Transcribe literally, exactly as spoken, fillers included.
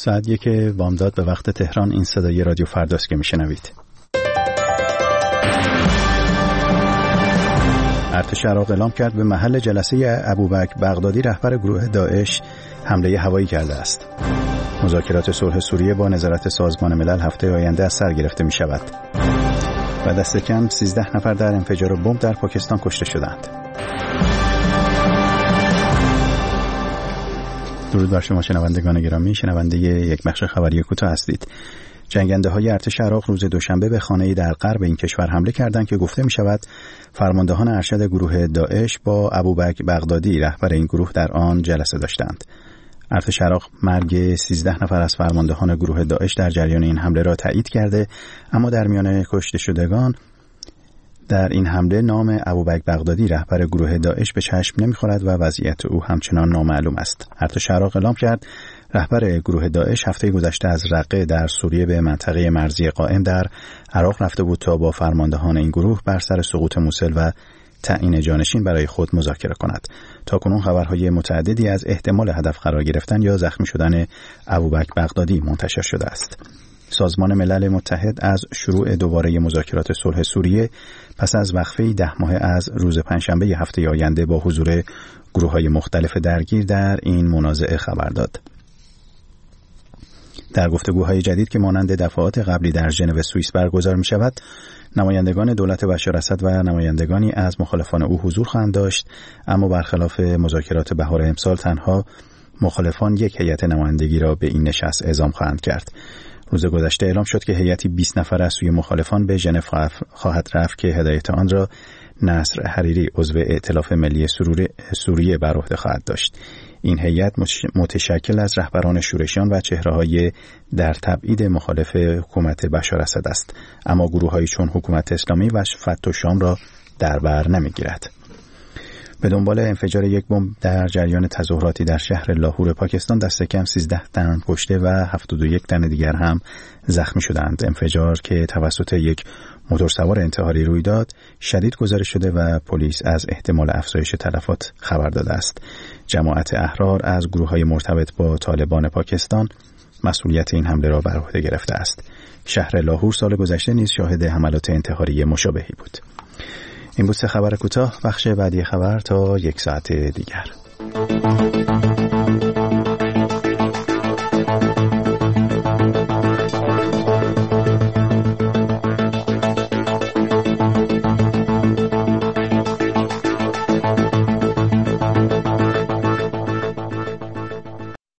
ساعت یک بامداد به وقت تهران. این صدای رادیو فرداست که میشنوید. ارتش عراق اعلام کرد به محل جلسه ابوبکر بغدادی رهبر گروه داعش حمله هوایی کرده است. مذاکرات صلح سوریه با نظارت سازمان ملل هفته آینده از سر گرفته می شود. و دست کم سیزده نفر در انفجار بمب در پاکستان کشته شدند. درود بر شما شنوندگان گرامی، شنونده یک بخش خبری کوتاه هستید. جنگنده های ارتش عراق روز دوشنبه به خانه‌ای در غرب این کشور حمله کردند که گفته می شود فرماندهان ارشد گروه داعش با ابوبکر بغدادی رهبر این گروه در آن جلسه داشتند. ارتش عراق مرگ سیزده نفر از فرماندهان گروه داعش در جریان این حمله را تایید کرده، اما در میان کشته شدگان در این حمله نام ابوبکر بغدادی رهبر گروه داعش به چشم نمی‌خورد و وضعیت او همچنان نامعلوم است. ارتش عراق اعلام کرد رهبر گروه داعش هفته گذشته از رقه در سوریه به منطقه مرزی قائم در عراق رفته بود تا با فرماندهان این گروه بر سر سقوط موصل و تعیین جانشین برای خود مذاکره کند. تاکنون خبرهای متعددی از احتمال هدف قرار گرفتن یا زخمی شدن ابوبکر بغدادی منتشر شده است. سازمان ملل متحد از شروع دوباره مذاکرات صلح سوریه پس از وقفه ده ماه از روز پنجشنبه هفته آینده با حضور گروه‌های مختلف درگیر در این منازعه خبر داد. در گفتگوهای جدید که مانند دفعات قبلی در ژنو سوئیس برگزار می شود، نمایندگان دولت بشار اسد و نمایندگانی از مخالفان او حضور خواهند داشت، اما برخلاف مذاکرات بهار امسال تنها مخالفان یک هیئت نمایندگی را به این نشست اعزام خواهند کرد. روز گذشته اعلام شد که هیئتی بیست نفر از سوی مخالفان به ژنو خواهد رفت که هدایت آن را نصر حریری عضو ائتلاف ملی سوریه بر عهده خواهد داشت. این هیئت متشکل از رهبران شورشیان و چهره‌های در تبعید مخالف حکومت بشار اسد است، اما گروه‌هایی چون حکومت اسلامی و فتح شام را در بر نمی‌گیرد. به دنبال انفجار یک بمب در جریان تظاهراتی در شهر لاهور پاکستان دست کم سیزده تن کشته و هفتاد و یک تن دیگر هم زخمی شدند. انفجار که توسط یک موتورسوار انتحاری روی داد شدید گزارش شده و پلیس از احتمال افزایش تلفات خبر داده است. جماعت احرار از گروه‌های مرتبط با طالبان پاکستان مسئولیت این حمله را بر عهده گرفته است. شهر لاهور سال گذشته نیز شاهد حملات انتحاری مشابهی بود. این بود سه خبر کوتاه. بخش بعدی خبر تا یک ساعت دیگر.